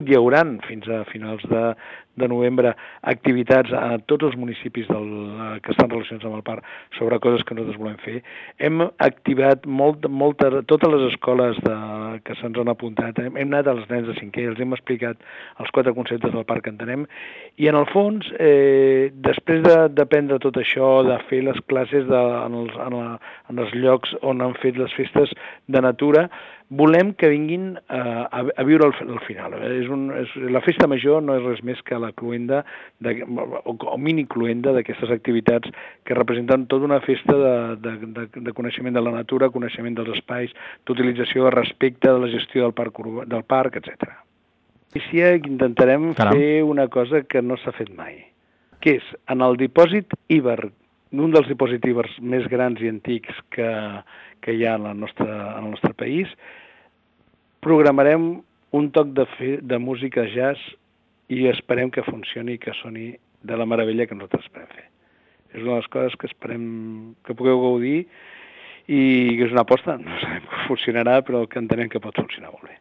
Hi haurà fins a finals de novembre activitats a tots els municipis que estan relacionats amb el parc sobre coses que nosaltres volem fer. Hem activat totes les escoles que se'ns han apuntat, hem anat als nens de 5è, els hem explicat els 4 conceptes del parc que entenem, i en el fons, després d'aprendre tot això, de fer les classes en els llocs on han fet les festes de natura, volem que vinguin a viure al final. La festa major no és res més que la cluenda, o mini cluenda d'aquestes activitats que representen tota una festa de coneixement de la natura, coneixement dels espais, d'utilització, respecte de la gestió del parc, etc. I sí, intentarem fer una cosa que no s'ha fet mai, que és, en el dipòsit Iber, un dels dipòsits Ibers més grans i antics que hi ha en el nostre país, programarem un toc de música jazz i esperem que funcioni i que soni de la meravella que nosaltres esperem fer. És una de les coses que esperem que pugueu gaudir i que és una aposta, no sabem que funcionarà, però que entenem que pot funcionar molt bé.